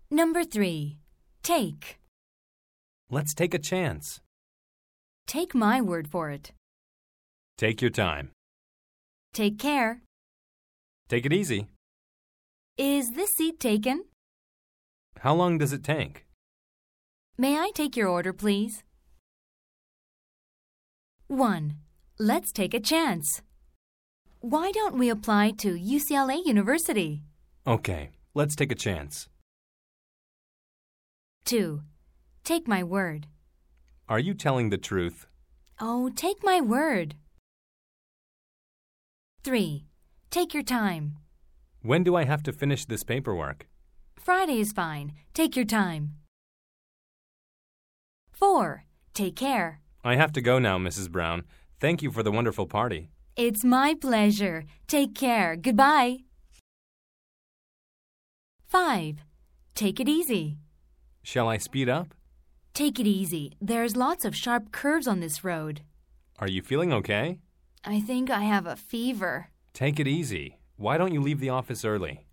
Number 3. Take. Let's take a chance. Take my word for it. Take your time. Take care. Take it easy. Is this seat taken? How long does it take? May I take your order, please? 1. Let's take a chance. Why don't we apply to UCLA University? Okay, let's take a chance. 2. Take my word. Are you telling the truth? Oh, take my word. 3. Take your time. When do I have to finish this paperwork? Friday is fine. Take your time. 4. Take care. I have to go now, Mrs. Brown. Thank you for the wonderful party. It's my pleasure. Take care. Goodbye. 5. Take it easy. Shall I speed up? Take it easy. There's lots of sharp curves on this road. Are you feeling okay? I think I have a fever. Take it easy. Why don't you leave the office early?